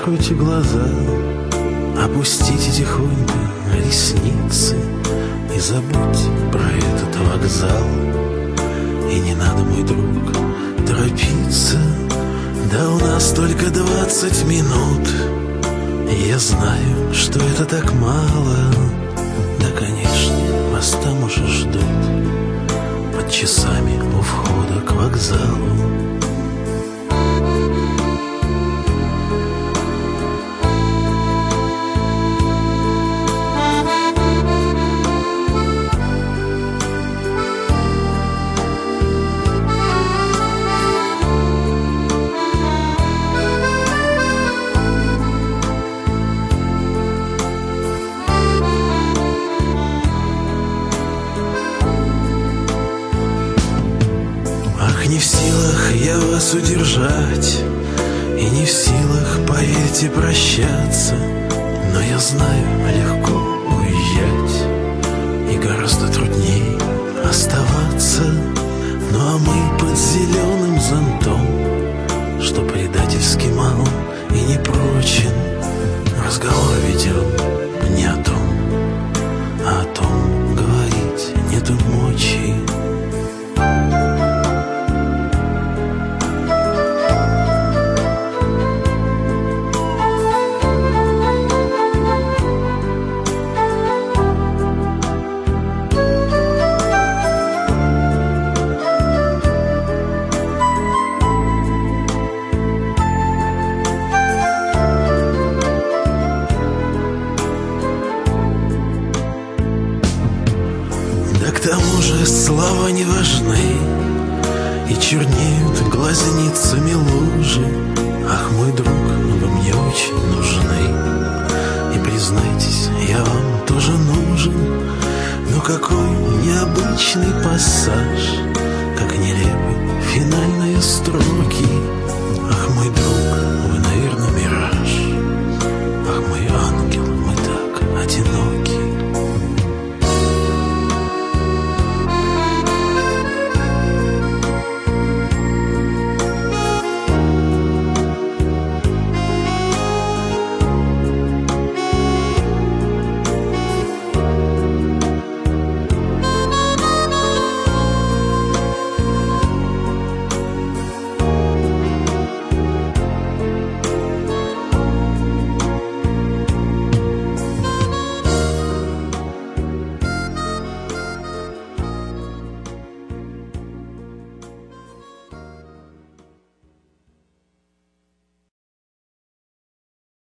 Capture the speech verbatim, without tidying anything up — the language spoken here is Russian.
закройте глаза, опустите тихонько ресницы и забудьте про этот вокзал. И не надо, мой друг, торопиться, да у нас только двадцать минут. Я знаю, что это так мало, да, конечно, вас там уже ждут под часами у входа к вокзалу. Не в силах я вас удержать, и не в силах, поверьте, прощаться. Но я знаю, легко уезжать и гораздо трудней оставаться. Ну а мы под зеленым зонтом, что предательски мал и не прочен. Разговор ведем не о том, а о том говорить нету мочи. К тому же слова не важны, и чернеют глазницами лужи. Ах, мой друг, вы мне очень нужны, и признайтесь, я вам тоже нужен. Но какой необычный пассаж